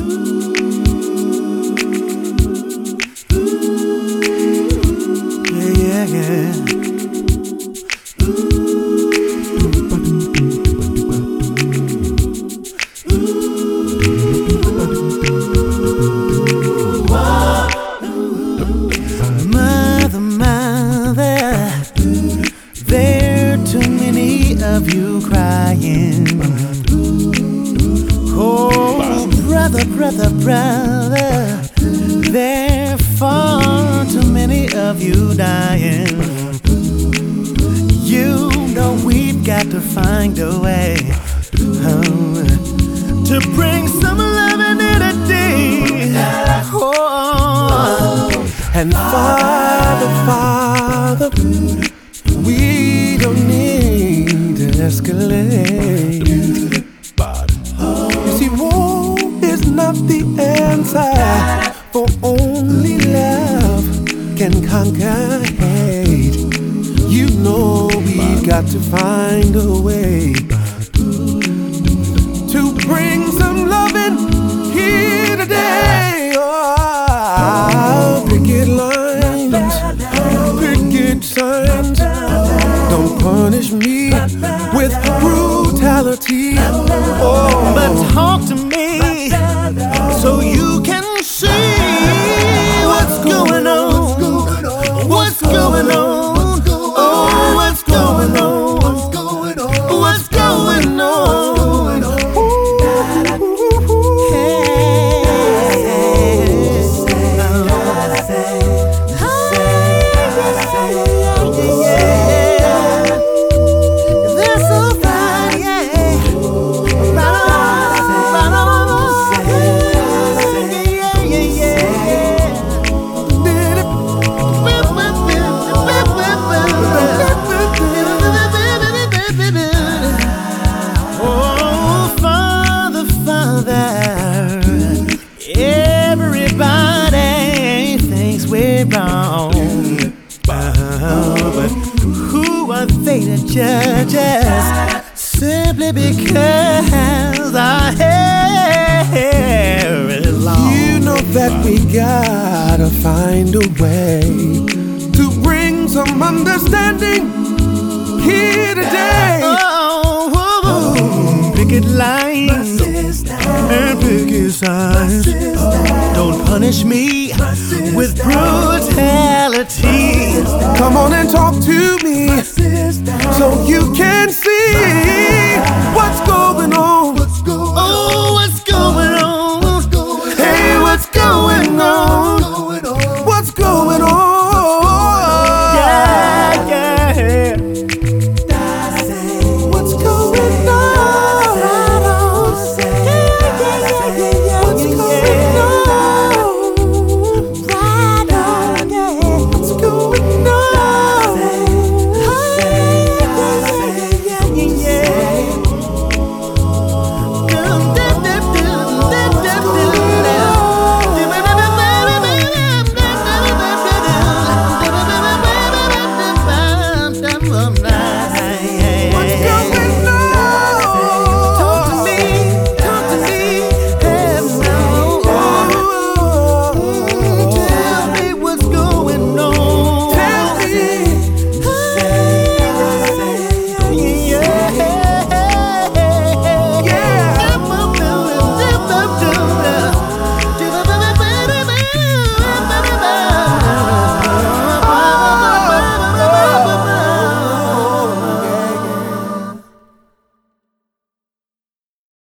Yeah, yeah. Mother, mother, there are too many of you crying. Oh, brother, brother, brother, there are far too many of you dying. You know we've got to find a way to bring some love in today. Oh, and Father, Father, we don't need to escalate. You see, war is not the answer, for only love can conquer hate. You know we've got to find a way to bring some loving here today. Oh, picket lines, picket signs, don't punish me with brutality. Oh, but talk to me so you can see what's going on, what's going on. But who are they to judge us simply because our hair is long? You know that we gotta find a way to bring some understanding here today. Oh, picket lines and picket signs, don't punish me with brutality. Come on and talk to me so you can see